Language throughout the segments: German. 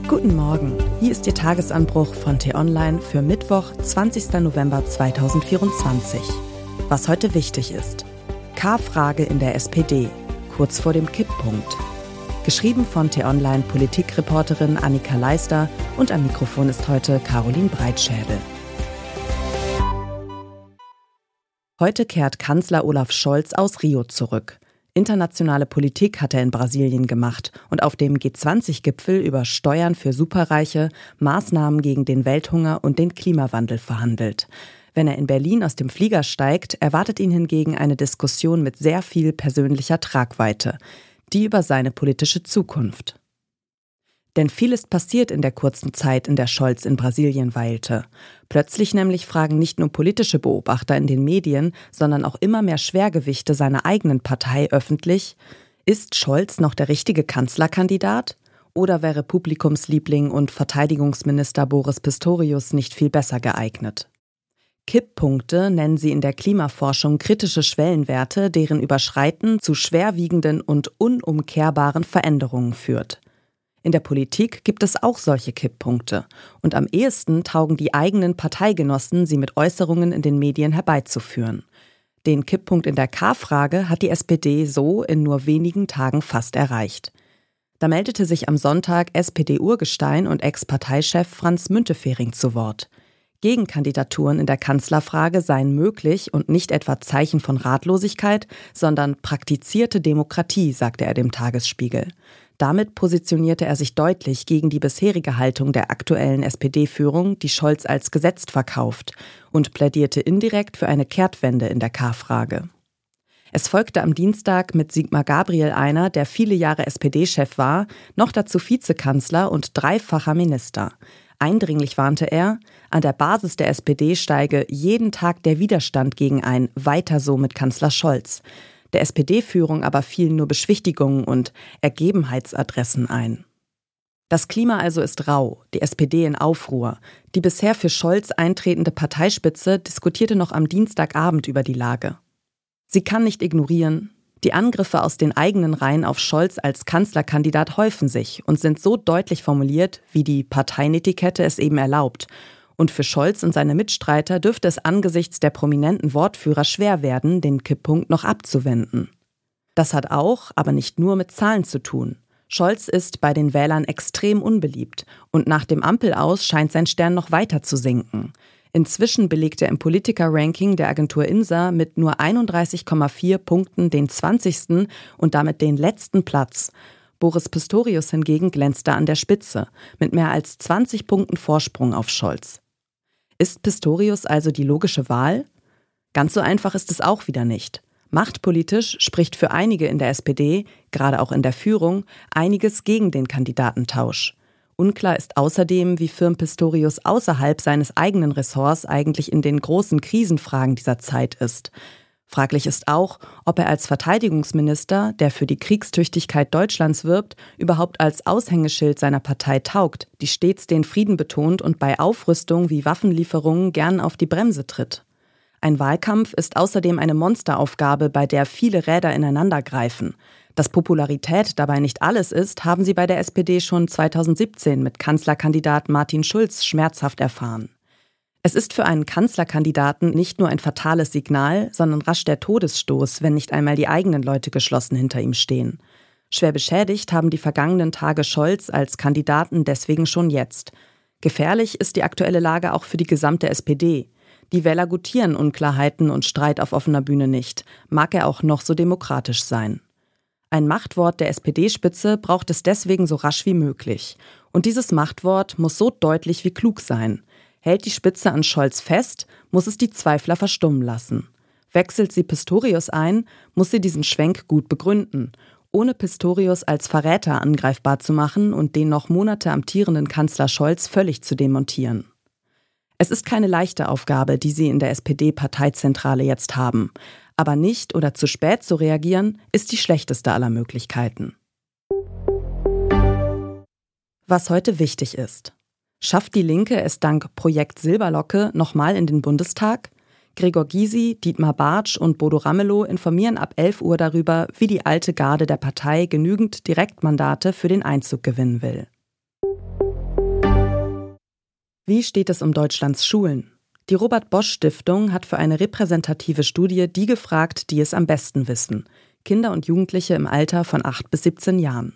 Guten Morgen, hier ist Ihr Tagesanbruch von T-Online für Mittwoch, 20. November 2024. Was heute wichtig ist: K-Frage in der SPD, kurz vor dem Kipppunkt. Geschrieben von T-Online Politikreporterin Annika Leister und am Mikrofon ist heute Caroline Breitschädel. Heute kehrt Kanzler Olaf Scholz aus Rio zurück. Internationale Politik hat er in Brasilien gemacht und auf dem G20-Gipfel über Steuern für Superreiche, Maßnahmen gegen den Welthunger und den Klimawandel verhandelt. Wenn er in Berlin aus dem Flieger steigt, erwartet ihn hingegen eine Diskussion mit sehr viel persönlicher Tragweite, die über seine politische Zukunft. Denn viel ist passiert in der kurzen Zeit, in der Scholz in Brasilien weilte. Plötzlich nämlich fragen nicht nur politische Beobachter in den Medien, sondern auch immer mehr Schwergewichte seiner eigenen Partei öffentlich: Ist Scholz noch der richtige Kanzlerkandidat? Oder wäre Publikumsliebling und Verteidigungsminister Boris Pistorius nicht viel besser geeignet? Kipppunkte nennen sie in der Klimaforschung kritische Schwellenwerte, deren Überschreiten zu schwerwiegenden und unumkehrbaren Veränderungen führt. In der Politik gibt es auch solche Kipppunkte und am ehesten taugen die eigenen Parteigenossen, sie mit Äußerungen in den Medien herbeizuführen. Den Kipppunkt in der K-Frage hat die SPD so in nur wenigen Tagen fast erreicht. Da meldete sich am Sonntag SPD-Urgestein und Ex-Parteichef Franz Müntefering zu Wort. Gegenkandidaturen in der Kanzlerfrage seien möglich und nicht etwa Zeichen von Ratlosigkeit, sondern praktizierte Demokratie, sagte er dem Tagesspiegel. Damit positionierte er sich deutlich gegen die bisherige Haltung der aktuellen SPD-Führung, die Scholz als gesetzt verkauft, und plädierte indirekt für eine Kehrtwende in der K-Frage. Es folgte am Dienstag mit Sigmar Gabriel einer, der viele Jahre SPD-Chef war, noch dazu Vizekanzler und dreifacher Minister. Eindringlich warnte er, an der Basis der SPD steige jeden Tag der Widerstand gegen ein Weiter so mit Kanzler Scholz. Der SPD-Führung aber fielen nur Beschwichtigungen und Ergebenheitsadressen ein. Das Klima also ist rau, die SPD in Aufruhr. Die bisher für Scholz eintretende Parteispitze diskutierte noch am Dienstagabend über die Lage. Sie kann nicht ignorieren: Die Angriffe aus den eigenen Reihen auf Scholz als Kanzlerkandidat häufen sich und sind so deutlich formuliert, wie die Parteinetikette es eben erlaubt. Und für Scholz und seine Mitstreiter dürfte es angesichts der prominenten Wortführer schwer werden, den Kipppunkt noch abzuwenden. Das hat auch, aber nicht nur mit Zahlen zu tun. Scholz ist bei den Wählern extrem unbeliebt und nach dem Ampel-Aus scheint sein Stern noch weiter zu sinken. Inzwischen belegt er im Politiker-Ranking der Agentur INSA mit nur 31,4 Punkten den 20. und damit den letzten Platz. Boris Pistorius hingegen glänzte an der Spitze, mit mehr als 20 Punkten Vorsprung auf Scholz. Ist Pistorius also die logische Wahl? Ganz so einfach ist es auch wieder nicht. Machtpolitisch spricht für einige in der SPD, gerade auch in der Führung, einiges gegen den Kandidatentausch. Unklar ist außerdem, wie firm Pistorius außerhalb seines eigenen Ressorts eigentlich in den großen Krisenfragen dieser Zeit ist. Fraglich ist auch, ob er als Verteidigungsminister, der für die Kriegstüchtigkeit Deutschlands wirbt, überhaupt als Aushängeschild seiner Partei taugt, die stets den Frieden betont und bei Aufrüstung wie Waffenlieferungen gern auf die Bremse tritt. Ein Wahlkampf ist außerdem eine Monsteraufgabe, bei der viele Räder ineinandergreifen. Dass Popularität dabei nicht alles ist, haben sie bei der SPD schon 2017 mit Kanzlerkandidat Martin Schulz schmerzhaft erfahren. Es ist für einen Kanzlerkandidaten nicht nur ein fatales Signal, sondern rasch der Todesstoß, wenn nicht einmal die eigenen Leute geschlossen hinter ihm stehen. Schwer beschädigt haben die vergangenen Tage Scholz als Kandidaten deswegen schon jetzt. Gefährlich ist die aktuelle Lage auch für die gesamte SPD. Die Wähler gutieren Unklarheiten und Streit auf offener Bühne nicht, mag er auch noch so demokratisch sein. Ein Machtwort der SPD-Spitze braucht es deswegen so rasch wie möglich. Und dieses Machtwort muss so deutlich wie klug sein. Hält die Spitze an Scholz fest, muss es die Zweifler verstummen lassen. Wechselt sie Pistorius ein, muss sie diesen Schwenk gut begründen, ohne Pistorius als Verräter angreifbar zu machen und den noch Monate amtierenden Kanzler Scholz völlig zu demontieren. Es ist keine leichte Aufgabe, die sie in der SPD-Parteizentrale jetzt haben. Aber nicht oder zu spät zu reagieren, ist die schlechteste aller Möglichkeiten. Was heute wichtig ist: Schafft die Linke es dank Projekt Silberlocke nochmal in den Bundestag? Gregor Gysi, Dietmar Bartsch und Bodo Ramelow informieren ab 11 Uhr darüber, wie die alte Garde der Partei genügend Direktmandate für den Einzug gewinnen will. Wie steht es um Deutschlands Schulen? Die Robert-Bosch-Stiftung hat für eine repräsentative Studie die gefragt, die es am besten wissen. Kinder und Jugendliche im Alter von 8 bis 17 Jahren.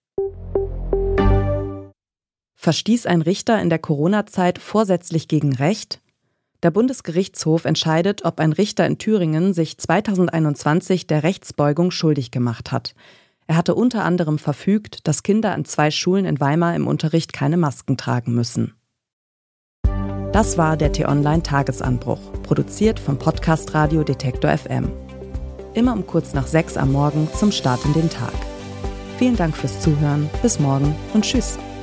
Verstieß ein Richter in der Corona-Zeit vorsätzlich gegen Recht? Der Bundesgerichtshof entscheidet, ob ein Richter in Thüringen sich 2021 der Rechtsbeugung schuldig gemacht hat. Er hatte unter anderem verfügt, dass Kinder an 2 Schulen in Weimar im Unterricht keine Masken tragen müssen. Das war der T-Online-Tagesanbruch, produziert vom Podcast Radio Detektor FM. Immer um kurz nach 6 am Morgen zum Start in den Tag. Vielen Dank fürs Zuhören, bis morgen und tschüss.